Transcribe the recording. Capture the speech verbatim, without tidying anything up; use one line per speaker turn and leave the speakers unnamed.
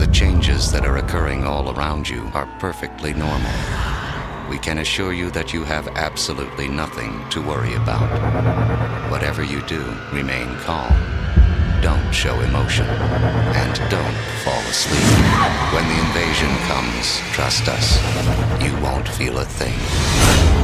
The changes that are occurring all around you are perfectly normal. We can assure you that you have absolutely nothing to worry about. Whatever you do, remain calm. Don't show emotion. And don't fall asleep. When the invasion comes, trust us, you won't feel a thing.